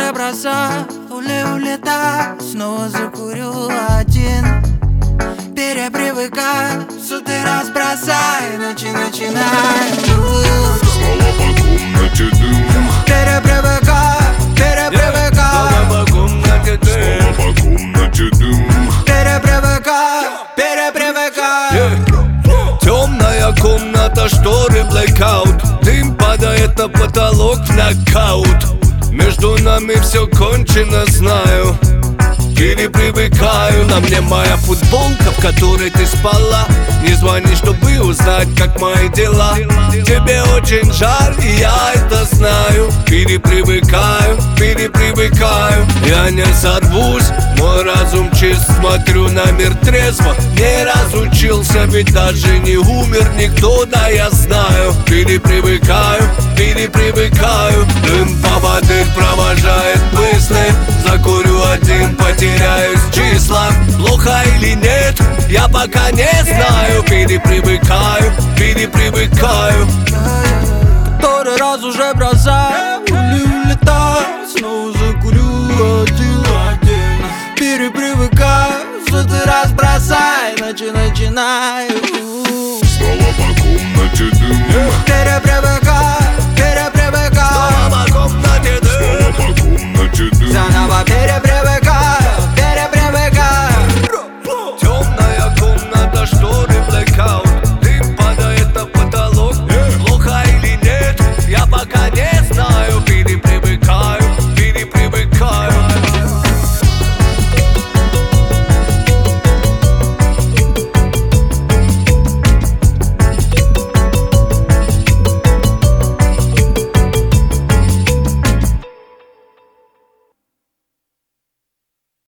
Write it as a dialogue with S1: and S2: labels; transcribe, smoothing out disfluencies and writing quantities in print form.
S1: уже бросаю, улетаю, снова закурю один. Перепривыкаю, сутки раз бросай, начинаю.
S2: Снова по комнате дым.
S1: Перепривыкаю.
S3: Снова по комнате дым.
S2: Снова по комнате дым.
S1: Перепривыкаю.
S3: Темная комната, шторы, блэкаут. Дым падает на потолок в нокаут. Между нами все кончено, знаю. Перепривыкаю. На мне моя футболка, в которой ты спала. Не звони, чтобы узнать, как мои дела. Тебе очень жаль, и я это знаю. Перепривыкаю. Я не сорвусь, мой разум чист. Смотрю на мир трезво, не разучился, ведь даже не умер никто, да я знаю. Перепривыкаю. Дым поводырь провожает мысли. Закурю один, потеряюсь в числах. Плохо или нет, я пока не знаю. Перепривыкаю.
S1: Который раз уже бросаю, улетаю, снова закурю один. Перепривыкаю, сотый раз бросай, начинаю.
S2: Снова по комнате дым.
S1: Перепривыкаю.